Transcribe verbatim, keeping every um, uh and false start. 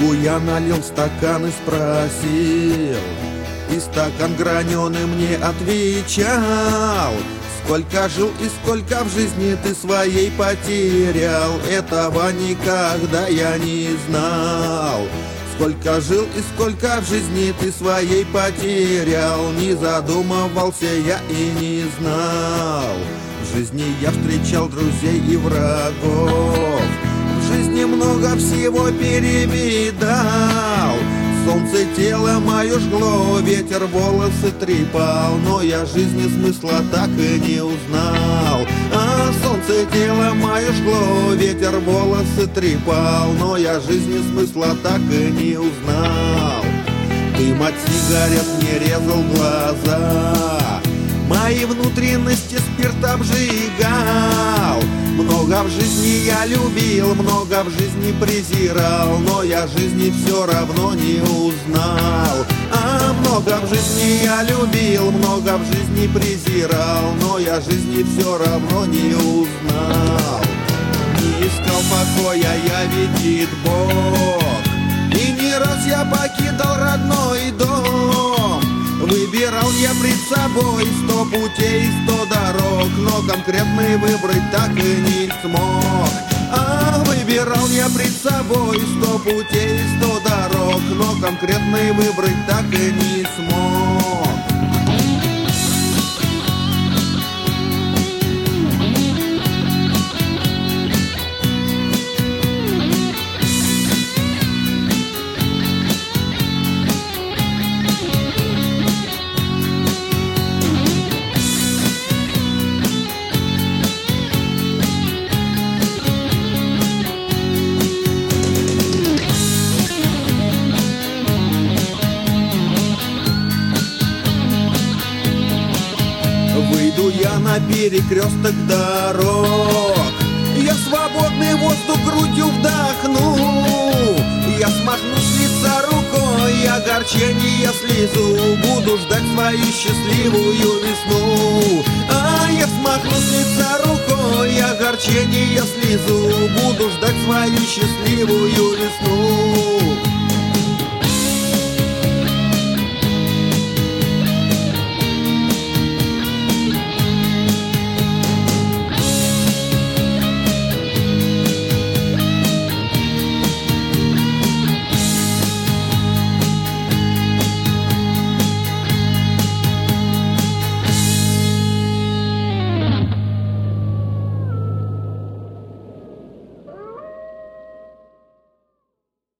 Водку я налил в стакан и спросил, и стакан граненый мне отвечал: сколько жил и сколько в жизни ты своей потерял, этого никогда я не знал. Сколько жил и сколько в жизни ты своей потерял, не задумывался я и не знал. В жизни я встречал друзей и врагов, в жизни много всего перевидал. Солнце тело мое жгло, ветер волосы трепал, но я жизни смысла так и не узнал. А солнце тело мое жгло, ветер волосы трепал, но я жизни смысла так и не узнал. Дым от сигарет мне резал глаза, мои внутренности спирт обжигал. Много в жизни я любил, много в жизни презирал, но я жизни все равно не узнал. А много в жизни я любил, много в жизни презирал, но я жизни все равно не узнал. Не искал покоя я, видит Бог, и не раз я покидал родной дом. Выбирал я пред собой сто путей, сто дорог, но конкретный выбрать так и не смог. А выбирал я пред собой сто путей, сто дорог, но конкретный выбрать так и не смог. Выйду я на перекресток дорог, я свободный воздух грудью вдохну. Я смахну с лица рукой огорчение слезу, буду ждать свою счастливую весну. А я смахну с лица рукой огорчение слезу, буду ждать свою счастливую весну.